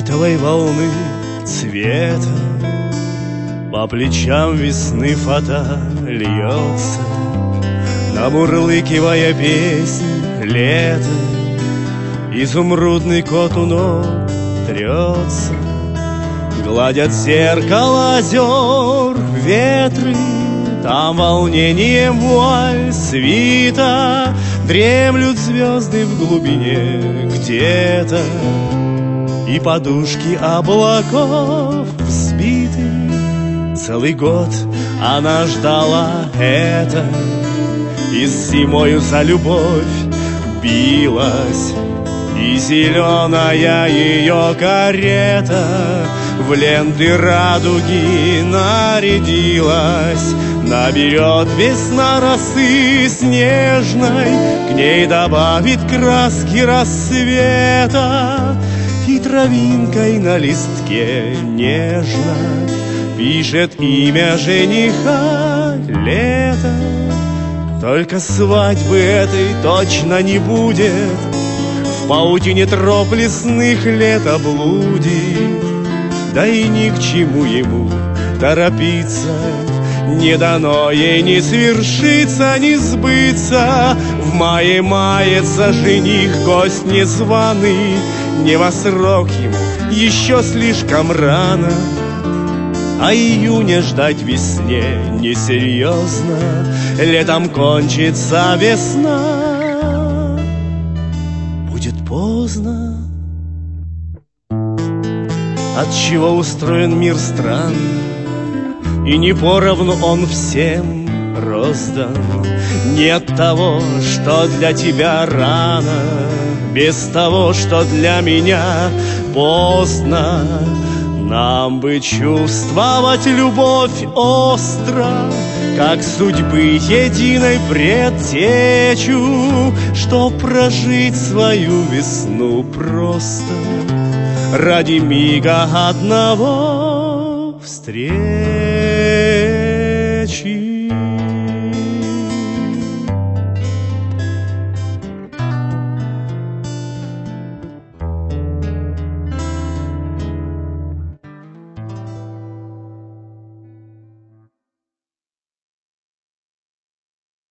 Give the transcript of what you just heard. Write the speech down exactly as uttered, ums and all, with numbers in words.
фиолетовой волны цвета по плечам весны фата льется, намурлыкивая песнь лета. Изумрудный кот у ног трется, гладят зеркало озер ветры. Там волнением вуаль свита, дремлют звезды в глубине где-то, и подушки облаков взбиты. Целый год она ждала это, и с зимою за любовь билась. И зеленая ее карета в ленты радуги нарядилась. Наберет весна росы снежной, к ней добавит краски рассвета, и травинкой на листке нежно пишет имя жениха лето. Только свадьбы этой точно не будет, в паутине троп лесных лето блудит. Да и ни к чему ему торопиться, не дано ей ни свершиться, ни сбыться. В мае мается жених, гость незваный, не во срок ему, еще слишком рано. А июня ждать весне несерьезно, летом кончится весна, будет поздно. Отчего устроен мир странно, и не поровну он всем роздан. Нет того, что для тебя рано, без того, что для меня поздно. Нам бы чувствовать любовь остро, как судьбы единой предтечу, чтоб прожить свою весну просто ради мига одного встречи.